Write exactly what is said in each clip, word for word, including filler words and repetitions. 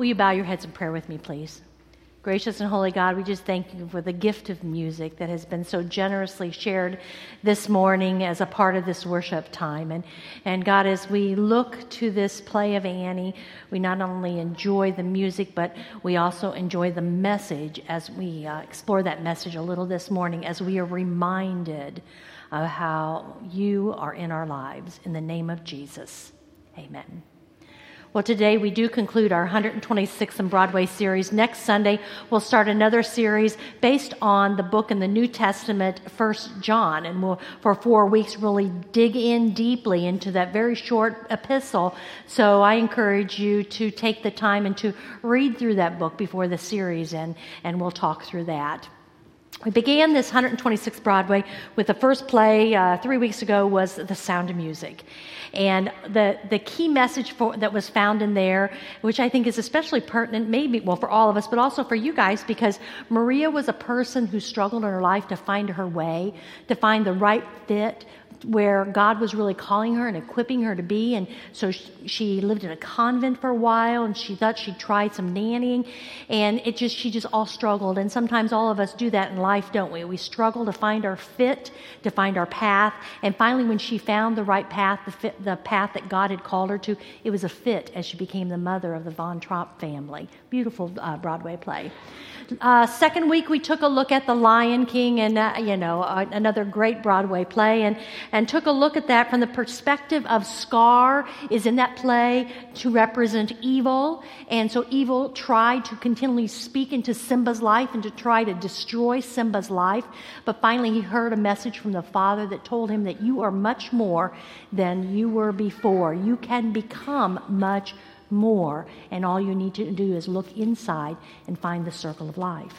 Will you bow your heads in prayer with me, please? Gracious and holy God, we just thank you for the gift of music that has been so generously shared this morning as a part of this worship time. And, and God, as we look to this play of Annie, we not only enjoy the music, but we also enjoy the message as we uh, explore that message a little this morning, as we are reminded of how you are in our lives. In the name of Jesus, amen. Well, today we do conclude our one hundred twenty-sixth and Broadway series. Next Sunday, we'll start another series based on the book in the New Testament, First John. And we'll, for four weeks, really dig in deeply into that very short epistle. So I encourage you to take the time and to read through that book before the series, and, and we'll talk through that. We began this one hundred twenty-sixth Broadway with the first play uh, three weeks ago was The Sound of Music. And the, the key message for, that was found in there, which I think is especially pertinent, maybe, well, for all of us, but also for you guys, because Maria was a person who struggled in her life to find her way, to find the right fit, where God was really calling her and equipping her to be. And so she, she lived in a convent for a while, and she thought she tried some nannying, and it just she just all struggled. And sometimes all of us do that in life, don't we? We struggle to find our fit, to find our path. And finally, when she found the right path, the, fit, the path that God had called her to, it was a fit as she became the mother of the Von Trapp family. Beautiful uh, Broadway play. Uh, second week, we took a look at The Lion King, and uh, you know, uh, another great Broadway play, and and took a look at that from the perspective of Scar is in that play to represent evil, and so evil tried to continually speak into Simba's life and to try to destroy Simba's life, but finally he heard a message from the Father that told him that you are much more than you were before. You can become much more, and all you need to do is look inside and find the circle of life.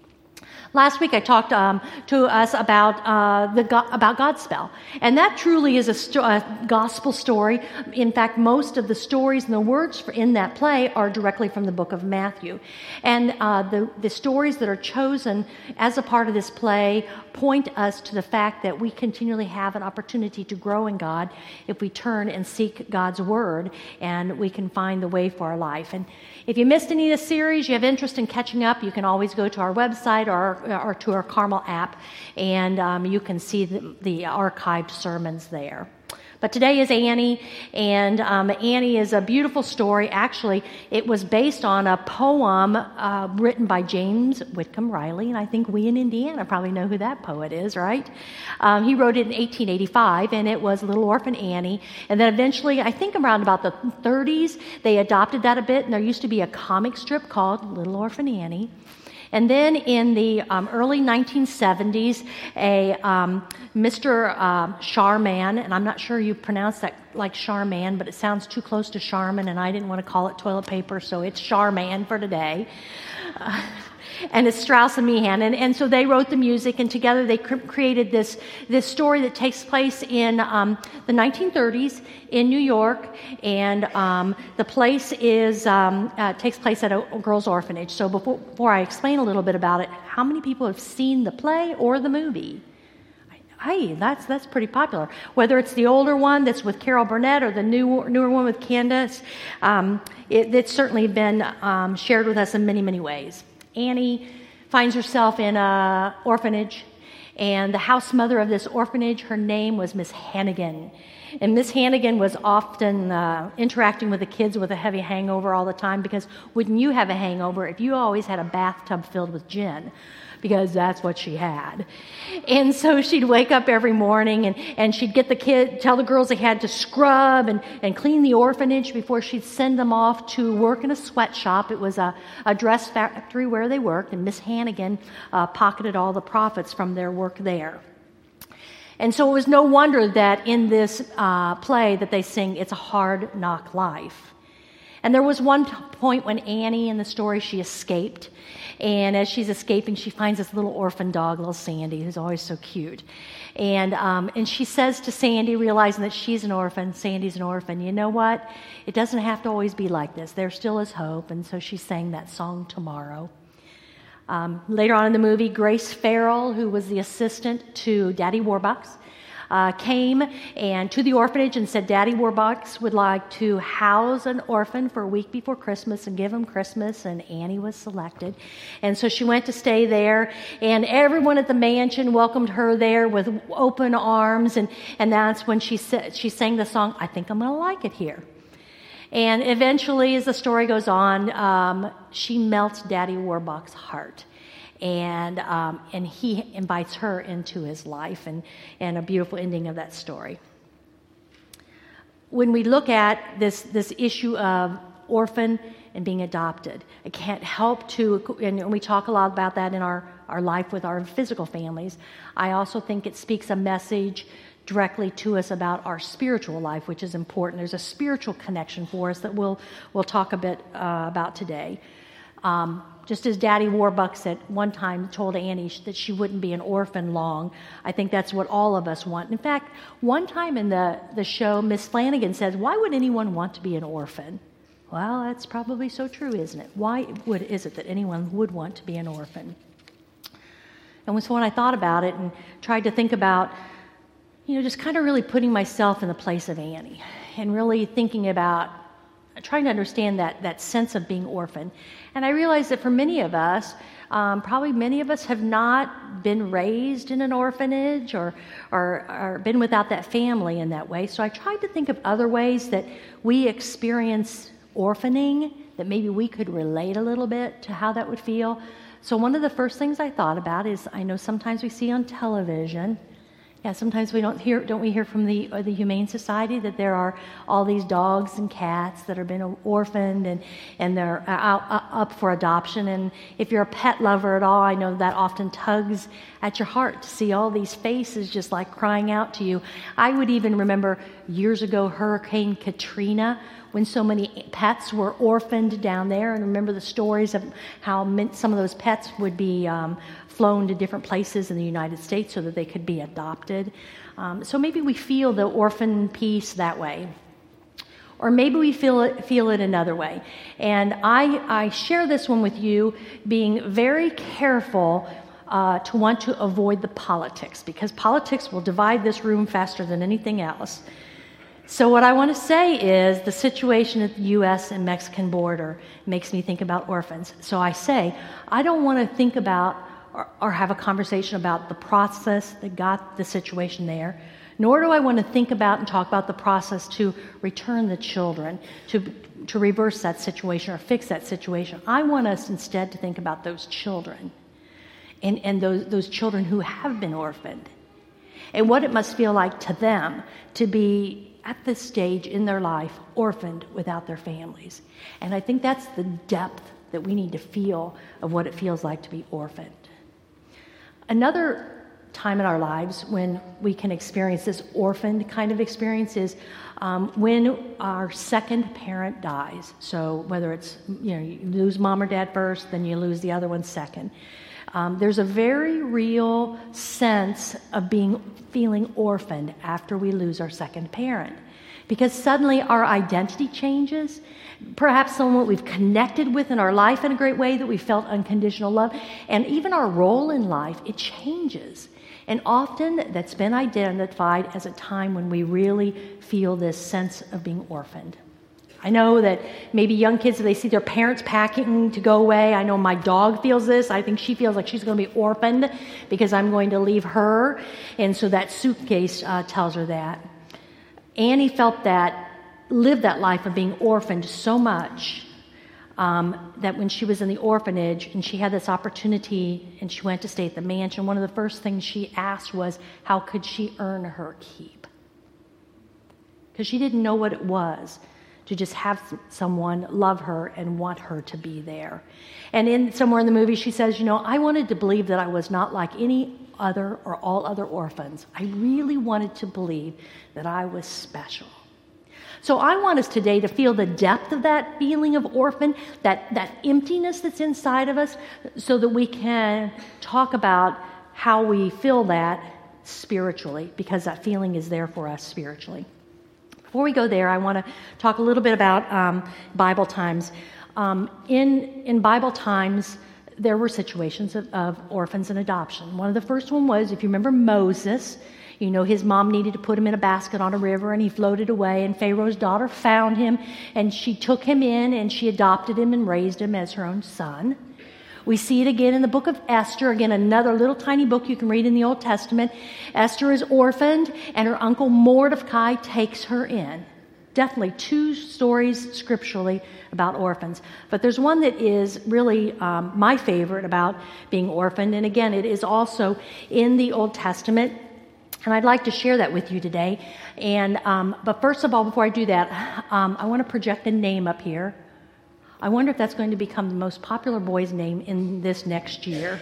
Last week I talked um, to us about uh, the go- about Godspell, and that truly is a, sto- a gospel story. In fact, most of the stories and the words for, in that play are directly from the book of Matthew, and uh, the the stories that are chosen as a part of this play point us to the fact that we continually have an opportunity to grow in God if we turn and seek God's word, and we can find the way for our life. And if you missed any of the series, you have interest in catching up, you can always go to our website or or to our Carmel app, and um, you can see the, the archived sermons there. But today is Annie, and um, Annie is a beautiful story. Actually, it was based on a poem uh, written by James Whitcomb Riley, and I think we in Indiana probably know who that poet is, right? Um, he wrote it in eighteen eighty-five, and it was Little Orphan Annie. And then eventually, I think around about the thirties, they adopted that a bit, and there used to be a comic strip called Little Orphan Annie. And then in the um, early nineteen seventies, a um, Mister Um, Charman, and I'm not sure you pronounce that like Charman, but it sounds too close to Charmin, and I didn't want to call it toilet paper, so it's Charman for today. Uh, and it's Strauss and Meehan, and, and so they wrote the music, and together they cr- created this this story that takes place in um, the nineteen thirties in New York, and um, the place is um, uh, takes place at a, a girls' orphanage. So before, before I explain a little bit about it, how many people have seen the play or the movie? Hey, that's that's pretty popular. Whether it's the older one that's with Carol Burnett or the new, newer one with Candace, um, it, it's certainly been um, shared with us in many, many ways. Annie finds herself in an orphanage, and the house mother of this orphanage, her name was Miss Hannigan. And Miss Hannigan was often uh, interacting with the kids with a heavy hangover all the time, because when you have a hangover, if you always had a bathtub filled with gin, because that's what she had. And so she'd wake up every morning, and, and she'd get the kid, tell the girls they had to scrub and, and clean the orphanage before she'd send them off to work in a sweatshop. It was a, a dress factory where they worked, and Miss Hannigan uh, pocketed all the profits from their work there. And so it was no wonder that in this uh, play that they sing, it's a hard knock life. And there was one point when Annie in the story, she escaped. And as she's escaping, she finds this little orphan dog, little Sandy, who's always so cute. And um, and she says to Sandy, realizing that she's an orphan, Sandy's an orphan, you know what? It doesn't have to always be like this. There still is hope. And so she sang that song, Tomorrow. Um, later on in the movie, Grace Farrell, who was the assistant to Daddy Warbucks, uh, came and to the orphanage and said Daddy Warbucks would like to house an orphan for a week before Christmas and give him Christmas, and Annie was selected. And so she went to stay there, and everyone at the mansion welcomed her there with open arms, and, and that's when she, sa- she sang the song, I Think I'm Gonna Like It Here. And eventually, as the story goes on, um, she melts Daddy Warbucks' heart. And um, and he invites her into his life, and, and a beautiful ending of that story. When we look at this, this issue of orphan and being adopted, I can't help to, and we talk a lot about that in our, our life with our physical families. I also think it speaks a message directly to us about our spiritual life, which is important. There's a spiritual connection for us that we'll we'll talk a bit uh, about today. Um, just as Daddy Warbucks at one time told Annie that she wouldn't be an orphan long, I think that's what all of us want. In fact, one time in the, the show, Miss Flanagan says, why would anyone want to be an orphan? Well, that's probably so true, isn't it? Why would is it that anyone would want to be an orphan? And so when I thought about it and tried to think about, you know, just kind of really putting myself in the place of Annie and really thinking about trying to understand that that sense of being orphaned. And I realized that for many of us, um, probably many of us have not been raised in an orphanage or, or, or been without that family in that way. So I tried to think of other ways that we experience orphaning, that maybe we could relate a little bit to how that would feel. So one of the first things I thought about is, I know sometimes we see on television, yeah, sometimes we don't hear, don't we hear from the or the Humane Society that there are all these dogs and cats that have been orphaned and, and they're out, uh, up for adoption. And if you're a pet lover at all, I know that often tugs at your heart to see all these faces just like crying out to you. I would even remember years ago Hurricane Katrina, when so many pets were orphaned down there, and remember the stories of how some of those pets would be um, flown to different places in the United States so that they could be adopted. Um, so maybe we feel the orphan piece that way. Or maybe we feel it, feel it another way. And I, I share this one with you, being very careful uh, to want to avoid the politics, because politics will divide this room faster than anything else. So what I want to say is the situation at the U S and Mexican border makes me think about orphans. So I say, I don't want to think about or, or have a conversation about the process that got the situation there, nor do I want to think about and talk about the process to return the children, to, to reverse that situation or fix that situation. I want us instead to think about those children and, and those, those children who have been orphaned and what it must feel like to them to be at this stage in their life, orphaned without their families. And I think that's the depth that we need to feel of what it feels like to be orphaned. Another time in our lives when we can experience this orphaned kind of experience is um, when our second parent dies. So whether it's, you know, you lose mom or dad first, then you lose the other one second. Um, there's a very real sense of being feeling orphaned after we lose our second parent, because suddenly our identity changes. Perhaps someone we've connected with in our life in a great way that we felt unconditional love, and even our role in life, it changes. And often that's been identified as a time when we really feel this sense of being orphaned. I know that maybe young kids, if they see their parents packing to go away, I know my dog feels this. I think she feels like she's going to be orphaned because I'm going to leave her. And so that suitcase uh, tells her that. Annie felt that, lived that life of being orphaned so much um, that when she was in the orphanage and she had this opportunity and she went to stay at the mansion, one of the first things she asked was, how could she earn her keep? Because she didn't know what it was to just have someone love her and want her to be there. And in somewhere in the movie, she says, you know, I wanted to believe that I was not like any other or all other orphans. I really wanted to believe that I was special. So I want us today to feel the depth of that feeling of orphan, that, that emptiness that's inside of us, so that we can talk about how we feel that spiritually, because that feeling is there for us spiritually. Before we go there, I want to talk a little bit about um, Bible times. Um, in, in Bible times, there were situations of, of orphans and adoption. One of the first one was, if you remember Moses, You know, his mom needed to put him in a basket on a river, and he floated away, and Pharaoh's daughter found him, and she took him in, and she adopted him and raised him as her own son. We see it again in the book of Esther, again, another little tiny book you can read in the Old Testament. Esther is orphaned, and her uncle Mordecai takes her in. Definitely two stories scripturally about orphans. But there's one that is really um, my favorite about being orphaned. And again, it is also in the Old Testament. And I'd like to share that with you today. And um, But first of all, before I do that, um, I want to project a name up here. I wonder if that's going to become the most popular boy's name in this next year.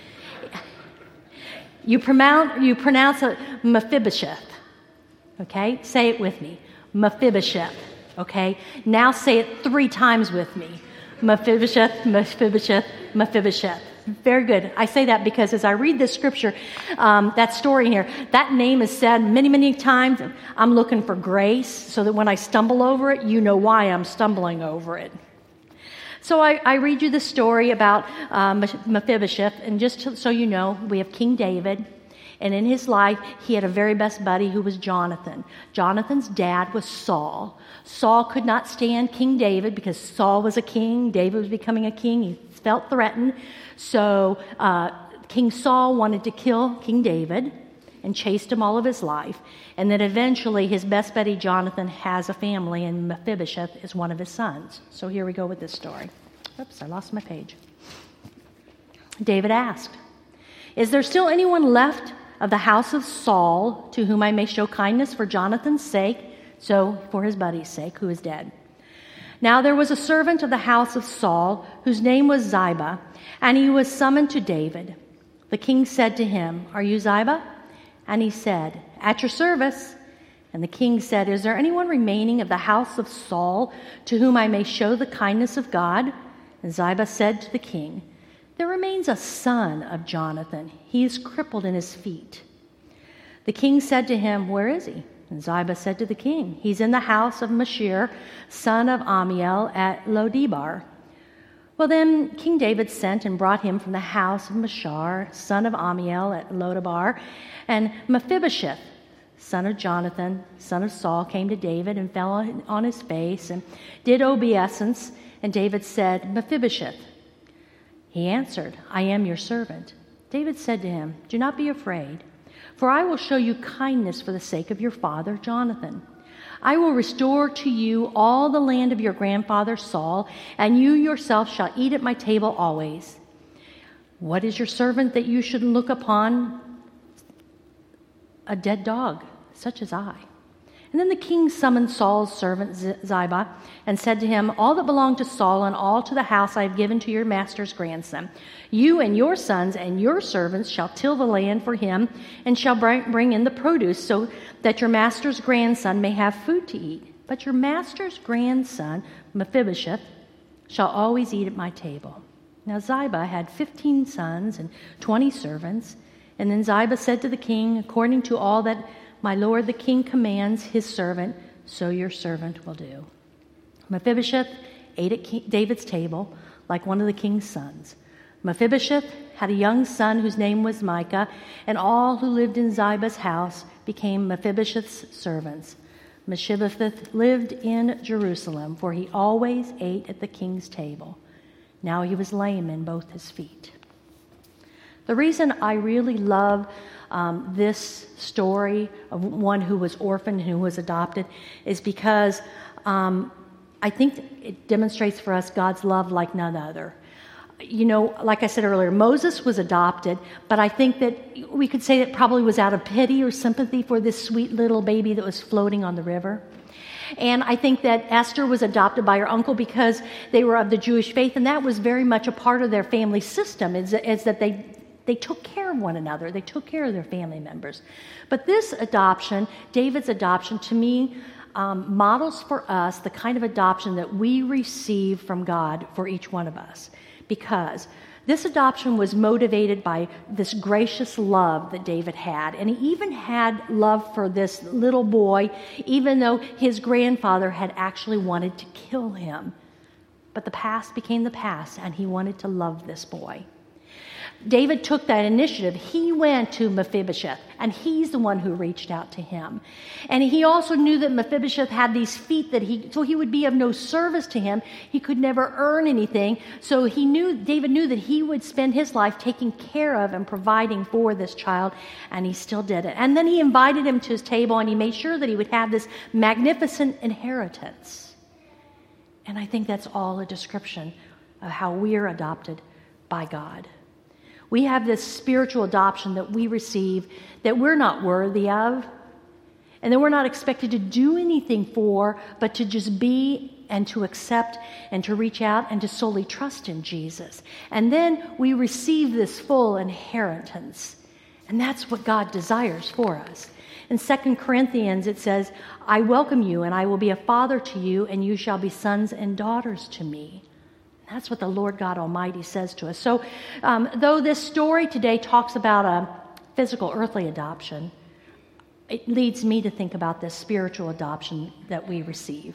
You pronounce, you pronounce it Mephibosheth. Okay? Say it with me. Mephibosheth, okay? Now say it three times with me. Mephibosheth, Mephibosheth, Mephibosheth. Very good. I say that because as I read this scripture, um, that story here, that name is said many, many times. I'm looking for grace so that when I stumble over it, you know why I'm stumbling over it. So I, I read you the story about uh, Mephibosheth, and just to, so you know, we have King David. And in his life, he had a very best buddy who was Jonathan. Jonathan's dad was Saul. Saul could not stand King David because Saul was a king. David was becoming a king. He felt threatened. So uh, King Saul wanted to kill King David and chased him all of his life. And then eventually his best buddy Jonathan has a family, and Mephibosheth is one of his sons. So here we go with this story. Oops, I lost my page. David asked, "Is there still anyone left of the house of Saul, to whom I may show kindness for Jonathan's sake," so for his buddy's sake, who is dead. Now there was a servant of the house of Saul, whose name was Ziba, and he was summoned to David. The king said to him, "Are you Ziba?" And he said, "At your service." And the king said, "Is there anyone remaining of the house of Saul, to whom I may show the kindness of God?" And Ziba said to the king, "There remains a son of Jonathan. He is crippled in his feet." The king said to him, "Where is he?" And Ziba said to the king, "He's in the house of Mashir, son of Amiel, at Lodebar." Well, then King David sent and brought him from the house of Mashar, son of Amiel, at Lodebar. And Mephibosheth, son of Jonathan, son of Saul, came to David and fell on his face and did obeisance. And David said, "Mephibosheth." He answered, "I am your servant." David said to him, "Do not be afraid, for I will show you kindness for the sake of your father Jonathan. I will restore to you all the land of your grandfather Saul, and you yourself shall eat at my table always. What is your servant that you should look upon a dead dog, such as I?" And then the king summoned Saul's servant Ziba and said to him, "All that belonged to Saul and all to the house I have given to your master's grandson. You and your sons and your servants shall till the land for him and shall bring in the produce so that your master's grandson may have food to eat. But your master's grandson, Mephibosheth, shall always eat at my table." Now Ziba had fifteen sons and twenty servants. And then Ziba said to the king, "According to all that my lord the king commands his servant, so your servant will do." Mephibosheth ate at King David's table like one of the king's sons. Mephibosheth had a young son whose name was Micah, and all who lived in Ziba's house became Mephibosheth's servants. Mephibosheth lived in Jerusalem, for he always ate at the king's table. Now he was lame in both his feet. The reason I really love um, this story of one who was orphaned and who was adopted is because um, I think it demonstrates for us God's love like none other. You know, like I said earlier, Moses was adopted, but I think that we could say it probably was out of pity or sympathy for this sweet little baby that was floating on the river. And I think that Esther was adopted by her uncle because they were of the Jewish faith, and that was very much a part of their family system, is, is that they They took care of one another. They took care of their family members. But this adoption, David's adoption, to me, um, models for us the kind of adoption that we receive from God for each one of us. Because this adoption was motivated by this gracious love that David had. And he even had love for this little boy, even though his grandfather had actually wanted to kill him. But the past became the past, and he wanted to love this boy. David took that initiative. He went to Mephibosheth, and he's the one who reached out to him. And he also knew that Mephibosheth had these feet that he, so he would be of no service to him. He could never earn anything. So he knew, David knew that he would spend his life taking care of and providing for this child, and he still did it. And then he invited him to his table, and he made sure that he would have this magnificent inheritance. And I think that's all a description of how we're adopted by God. We have this spiritual adoption that we receive that we're not worthy of, and that we're not expected to do anything for, but to just be and to accept and to reach out and to solely trust in Jesus. And then we receive this full inheritance, and that's what God desires for us. In Second Corinthians, it says, I welcome you, and I will be a father to you, and you shall be sons and daughters to me. That's what the Lord God Almighty says to us. So um, though this story today talks about a physical earthly adoption, it leads me to think about this spiritual adoption that we receive.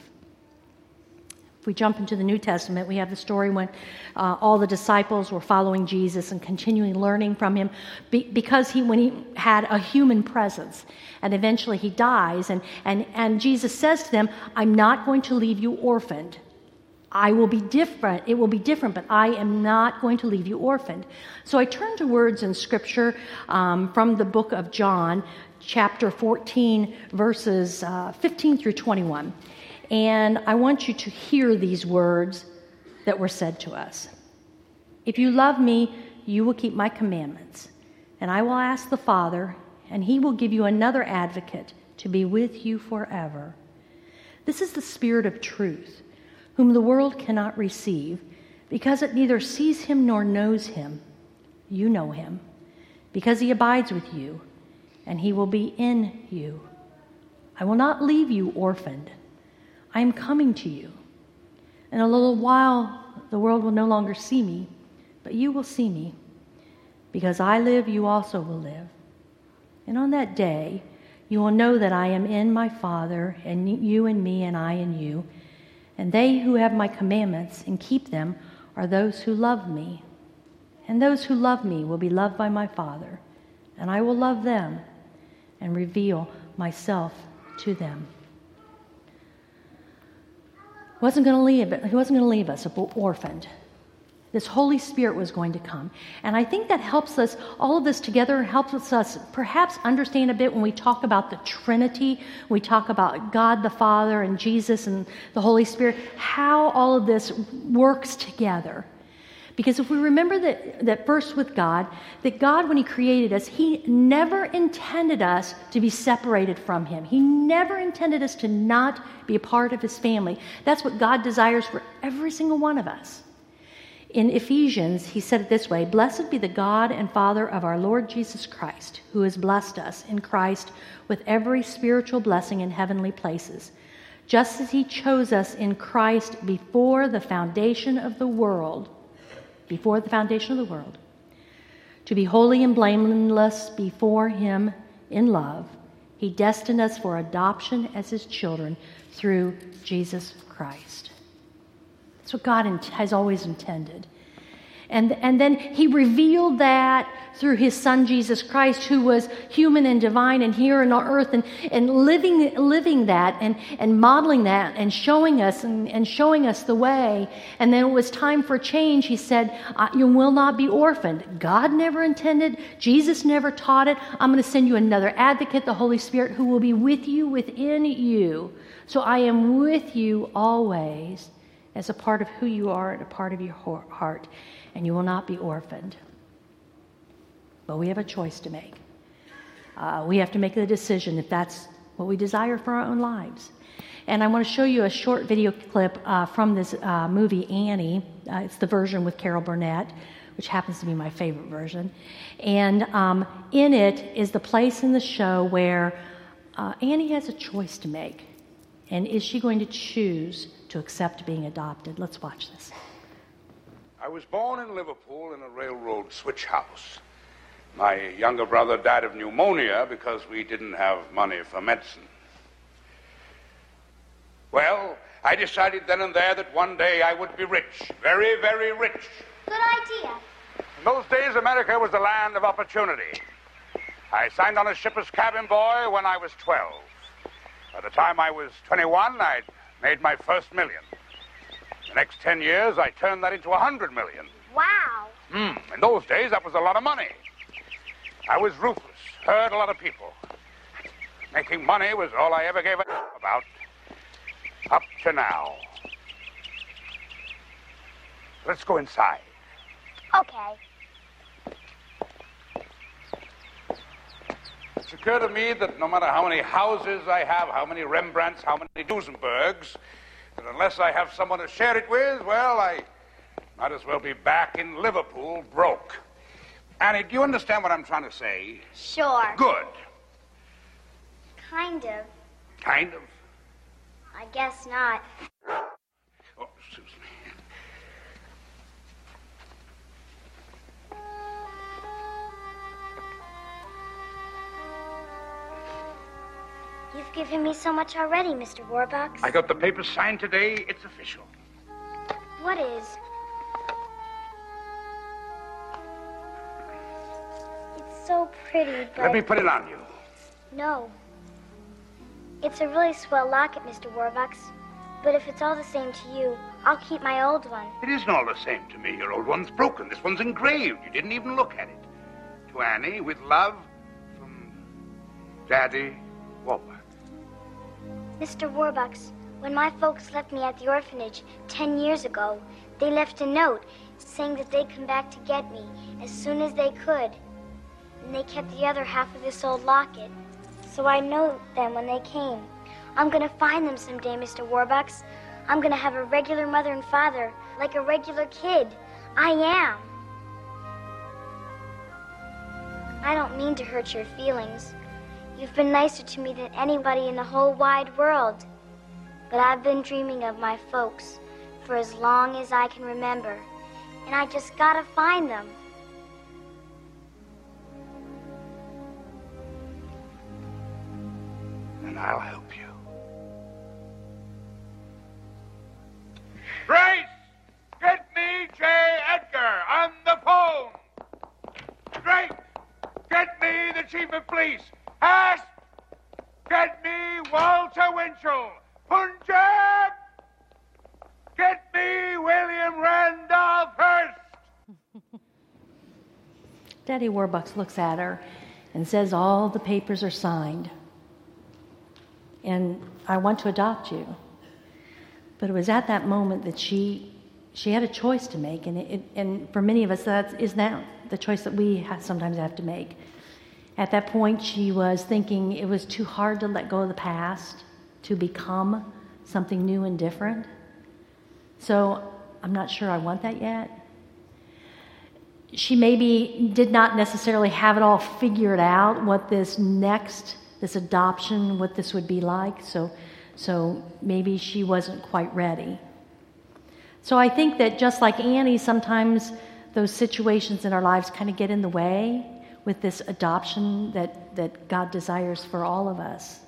If we jump into the New Testament, we have the story when uh, all the disciples were following Jesus and continuing learning from him be- because he, when he had a human presence, and eventually he dies, and, and, and Jesus says to them, I'm not going to leave you orphaned. I will be different. It will be different, but I am not going to leave you orphaned. So I turn to words in Scripture um, from the book of John, chapter fourteen, verses uh, fifteen through twenty-one. And I want you to hear these words that were said to us. If you love me, you will keep my commandments. And I will ask the Father, and he will give you another advocate to be with you forever. This is the Spirit of truth, whom the world cannot receive, because it neither sees him nor knows him. You know him, because he abides with you, and he will be in you. I will not leave you orphaned. I am coming to you. In a little while, the world will no longer see me, but you will see me. Because I live, you also will live. And on that day, you will know that I am in my Father, and you in me, and I in you. And they who have my commandments and keep them are those who love me. And those who love me will be loved by my Father, and I will love them and reveal myself to them. He wasn't going to leave, he wasn't going to leave us orphaned. This Holy Spirit was going to come. And I think that helps us, all of this together helps us perhaps understand a bit when we talk about the Trinity, we talk about God the Father and Jesus and the Holy Spirit, how all of this works together. Because if we remember that, that first with God, that God, when he created us, he never intended us to be separated from him. He never intended us to not be a part of his family. That's what God desires for every single one of us. In Ephesians, he said it this way, Blessed be the God and Father of our Lord Jesus Christ, who has blessed us in Christ with every spiritual blessing in heavenly places, just as he chose us in Christ before the foundation of the world, before the foundation of the world, to be holy and blameless before him in love. He destined us for adoption as his children through Jesus Christ. That's what God has always intended. And, and then he revealed that through his son, Jesus Christ, who was human and divine and here on earth and, and living, living that and, and modeling that and showing us and, and showing us the way. And then it was time for change. He said, you will not be orphaned. God never intended. Jesus never taught it. I'm going to send you another advocate, the Holy Spirit, who will be with you, within you. So I am with you always as a part of who you are and a part of your heart. And you will not be orphaned. But we have a choice to make. Uh, we have to make the decision if that's what we desire for our own lives. And I want to show you a short video clip uh, from this uh, movie, Annie. Uh, it's the version with Carol Burnett, which happens to be my favorite version. And um, in it is the place in the show where uh, Annie has a choice to make. And is she going to choose to accept being adopted? Let's watch this. I was born in Liverpool in a railroad switch house. My younger brother died of pneumonia because we didn't have money for medicine. Well, I decided then and there that one day I would be rich, very, very rich. Good idea. In those days, America was the land of opportunity. I signed on as shipper's cabin boy when I was twelve. By the time I was twenty-one, I'd made my first million. The next ten years, I turned that into a hundred million. Wow. Hmm. In those days, that was a lot of money. I was ruthless, hurt a lot of people. Making money was all I ever gave a about. Up to now. Let's go inside. Okay. It's occurred to me that no matter how many houses I have, how many Rembrandts, how many Duesenbergs, that unless I have someone to share it with, well, I might as well be back in Liverpool broke. Annie, do you understand what I'm trying to say? Sure. Good. Kind of. Kind of? I guess not. Oh, excuse me. You've given me so much already, Mister Warbucks. I got the papers signed today. It's official. What is? It's so pretty, but... Let me put it on you. No. It's a really swell locket, Mister Warbucks. But if it's all the same to you, I'll keep my old one. It isn't all the same to me. Your old one's broken. This one's engraved. You didn't even look at it. To Annie, with love, from Daddy Warbucks. Mister Warbucks, when my folks left me at the orphanage ten years ago, they left a note saying that they'd come back to get me as soon as they could. And they kept the other half of this old locket. So I know them when they came. I'm gonna find them someday, Mister Warbucks. I'm gonna have a regular mother and father, like a regular kid. I am. I don't mean to hurt your feelings. You've been nicer to me than anybody in the whole wide world. But I've been dreaming of my folks for as long as I can remember. And I just gotta find them. And I'll help you. Grace! Get me J. Edgar on the phone! Grace! Get me the chief of police! Ask! Get me Walter Winchell! Punjab! Get me William Randolph Hearst! Daddy Warbucks looks at her and says all the papers are signed. And I want to adopt you. But it was at that moment that she she had a choice to make. And, it, and for many of us, that is now the choice that we have, sometimes have to make. At that point, she was thinking it was too hard to let go of the past, to become something new and different. So I'm not sure I want that yet. She maybe did not necessarily have it all figured out, what this next, this adoption, what this would be like. So, so maybe she wasn't quite ready. So I think that just like Annie, sometimes those situations in our lives kind of get in the way with this adoption that, that God desires for all of us.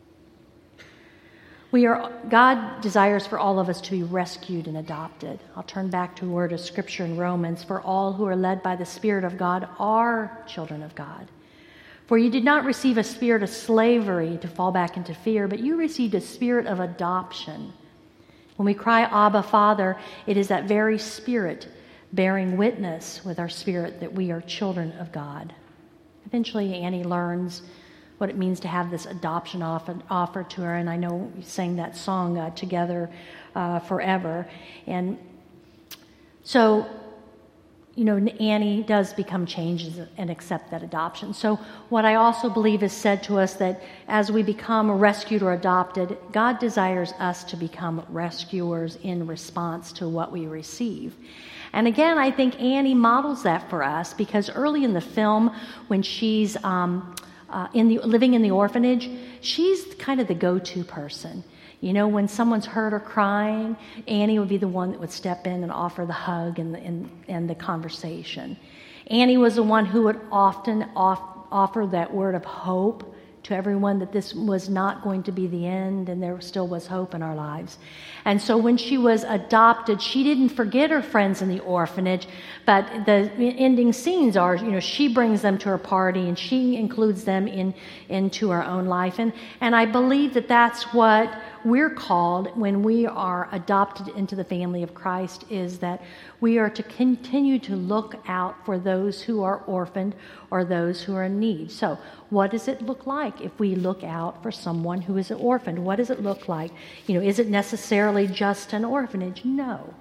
We are, God desires for all of us to be rescued and adopted. I'll turn back to a word of Scripture in Romans. For all who are led by the Spirit of God are children of God. For you did not receive a spirit of slavery to fall back into fear, but you received a spirit of adoption. When we cry, Abba, Father, it is that very Spirit bearing witness with our spirit that we are children of God. Eventually, Annie learns what it means to have this adoption offer, offered to her, and I know we sang that song uh, together uh, forever. And so, you know, Annie does become changed and accept that adoption. So what I also believe is said to us that as we become rescued or adopted, God desires us to become rescuers in response to what we receive. And again, I think Annie models that for us, because early in the film, when she's um, uh, in the living in the orphanage, she's kind of the go-to person. You know, when someone's hurt or crying, Annie would be the one that would step in and offer the hug and the, and, and the conversation. Annie was the one who would often off, offer that word of hope to everyone that this was not going to be the end and there still was hope in our lives. And so when she was adopted, she didn't forget her friends in the orphanage, but the ending scenes are, you know, she brings them to her party and she includes them in into her own life. And, and I believe that that's what we're called when we are adopted into the family of Christ, is that we are to continue to look out for those who are orphaned or those who are in need. So what does it look like if we look out for someone who is an orphan? What does it look like? You know, is it necessarily just an orphanage? No.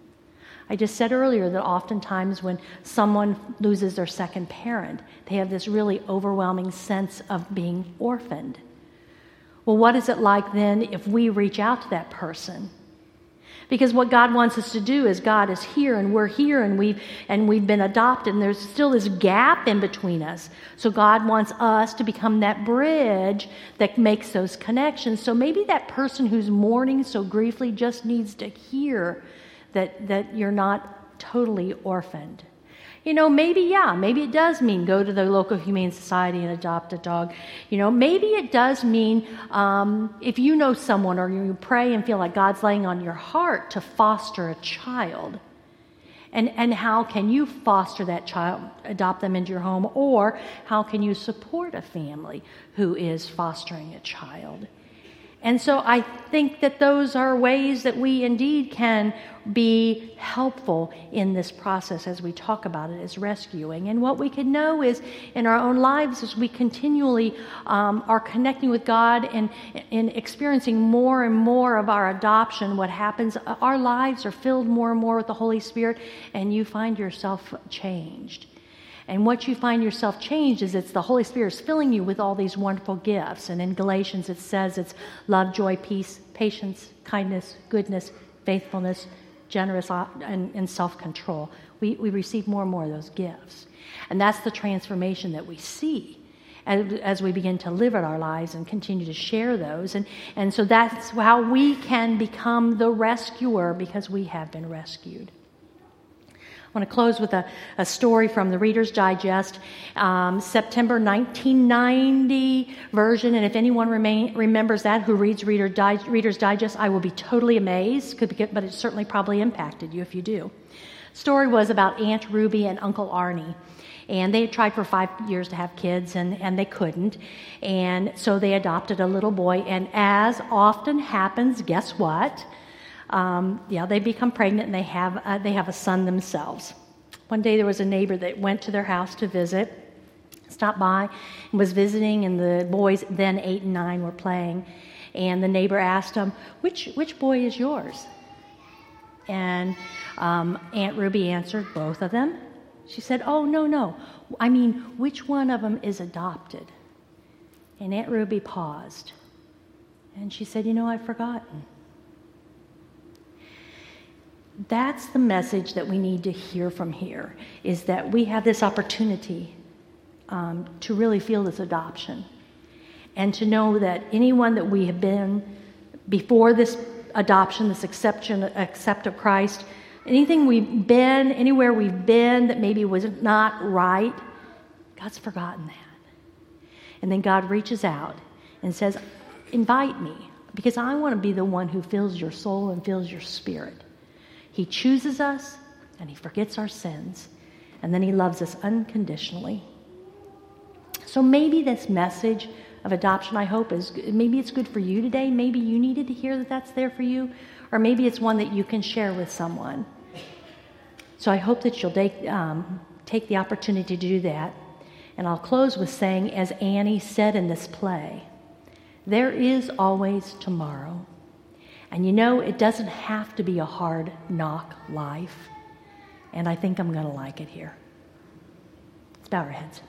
I just said earlier that oftentimes when someone loses their second parent, they have this really overwhelming sense of being orphaned. Well, what is it like then if we reach out to that person? Because what God wants us to do is God is here and we're here and we've and we've been adopted, and there's still this gap in between us. So God wants us to become that bridge that makes those connections. So maybe that person who's mourning so griefly just needs to hear that that you're not totally orphaned. You know, maybe, yeah, maybe it does mean go to the local humane society and adopt a dog. You know, maybe it does mean um, if you know someone or you pray and feel like God's laying on your heart to foster a child. And, and how can you foster that child, adopt them into your home, or how can you support a family who is fostering a child? And so I think that those are ways that we indeed can be helpful in this process as we talk about it as rescuing. And what we can know is in our own lives as we continually um, are connecting with God and, and experiencing more and more of our adoption, what happens, our lives are filled more and more with the Holy Spirit, and you find yourself changed. And what you find yourself changed is it's the Holy Spirit is filling you with all these wonderful gifts. And in Galatians it says it's love, joy, peace, patience, kindness, goodness, faithfulness, generous, and, and self-control. We, we receive more and more of those gifts. And that's the transformation that we see as, as we begin to live out our lives and continue to share those. And, and so that's how we can become the rescuer, because we have been rescued. I want to close with a, a story from the Reader's Digest, um, September nineteen ninety version. And if anyone remain, remembers that who reads Reader Di, Reader's Digest, I will be totally amazed, could be, but it certainly probably impacted you if you do. The story was about Aunt Ruby and Uncle Arnie. And they had tried for five years to have kids, and, and they couldn't. And so they adopted a little boy. And as often happens, guess what? Um, yeah, they become pregnant and they have uh, they have a son themselves. One day there was a neighbor that went to their house to visit, stopped by, and was visiting, and the boys, then eight and nine, were playing. And the neighbor asked him, which which boy is yours? And um, Aunt Ruby answered, both of them. She said, oh, no, no. I mean, which one of them is adopted? And Aunt Ruby paused. And she said, you know, I've forgotten. That's the message that we need to hear from here, is that we have this opportunity um, to really feel this adoption and to know that anyone that we have been before this adoption, this acceptance, accept of Christ, anything we've been, anywhere we've been that maybe was not right, God's forgotten that. And then God reaches out and says, invite me, because I want to be the one who fills your soul and fills your spirit. He chooses us, and he forgets our sins, and then he loves us unconditionally. So maybe this message of adoption, I hope, is maybe it's good for you today. Maybe you needed to hear that that's there for you, or maybe it's one that you can share with someone. So I hope that you'll take, um, take the opportunity to do that. And I'll close with saying, as Annie said in this play, there is always tomorrow. And you know, it doesn't have to be a hard knock life. And I think I'm going to like it here. Let's bow our heads.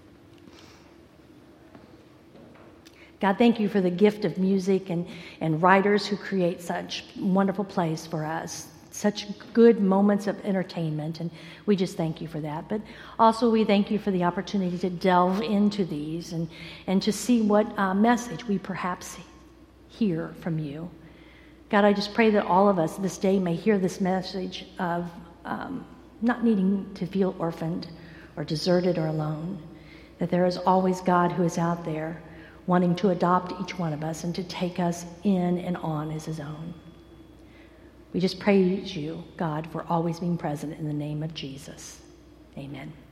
God, thank you for the gift of music and, and writers who create such wonderful plays for us, such good moments of entertainment. And we just thank you for that. But also we thank you for the opportunity to delve into these and, and to see what uh, message we perhaps hear from you. God, I just pray that all of us this day may hear this message of um, not needing to feel orphaned or deserted or alone, that there is always God who is out there wanting to adopt each one of us and to take us in and on as his own. We just praise you, God, for always being present in the name of Jesus. Amen.